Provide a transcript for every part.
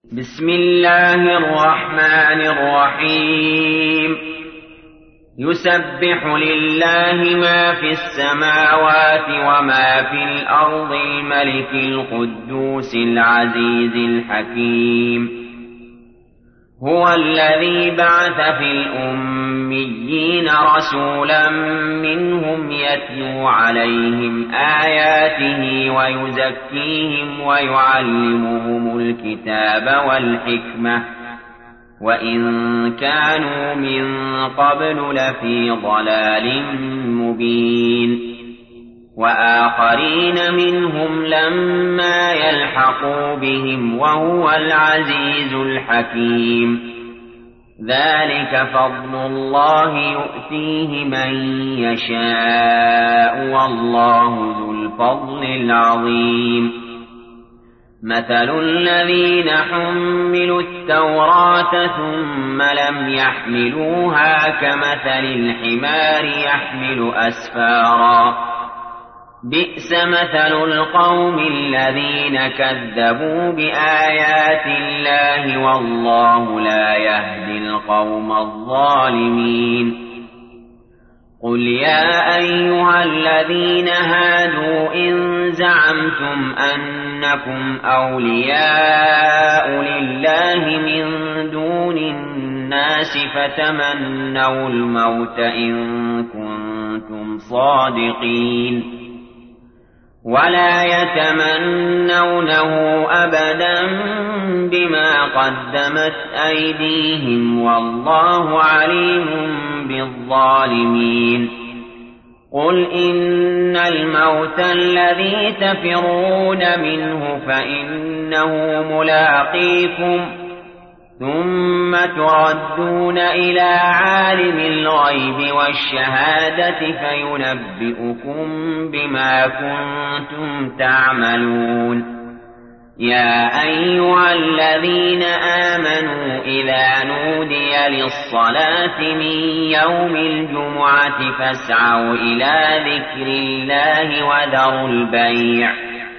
بسم الله الرحمن الرحيم يسبح لله ما في السماوات وما في الأرض الملك القدوس العزيز الحكيم هو الذي بعث في الأميين رسولا منهم يتلو عليهم آياته ويزكيهم ويعلمهم الكتاب والحكمة وإن كانوا من قبل لفي ضلال مبين وآخرين منهم لما يلحقوا بهم وهو العزيز الحكيم ذلك فضل الله يؤتيه من يشاء والله ذو الفضل العظيم مثل الذين حملوا التوراة ثم لم يحملوها كمثل الحمار يحمل أسفارا بئس مثل القوم الذين كذبوا بآيات الله والله لا يهدي القوم الظالمين قل يا أيها الذين هادوا إن زعمتم أنكم أولياء لله من دون الناس فتمنوا الموت إن كنتم صادقين ولا يتمنونه أبدا بما قدمت أيديهم والله عليم بالظالمين قل إن الموت الذي تفرون منه فإنه ملاقيكم ثم تردون إلى عالم الغيب والشهادة فينبئكم بما كنتم تعملون يا أيها الذين آمنوا إذا نودي للصلاة من يوم الجمعة فاسعوا إلى ذكر الله وذروا البيع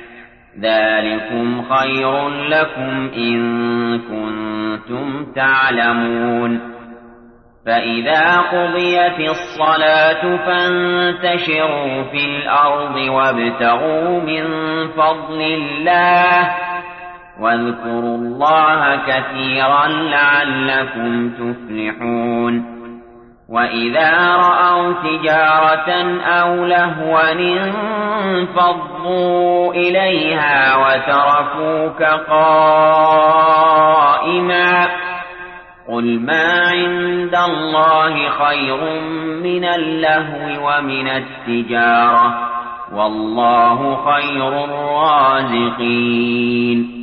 ذلكم خير لكم إن كنتم تعلمون فإذا قضيت الصلاة فانتشروا في الأرض وابتغوا من فضل الله واذكروا الله كثيرا لعلكم تفلحون وإذا رأوا تجارة أو لهوا انفضوا إليها وتركوك قائما قل ما عند الله خير من اللهو ومن التجارة والله خير الرازقين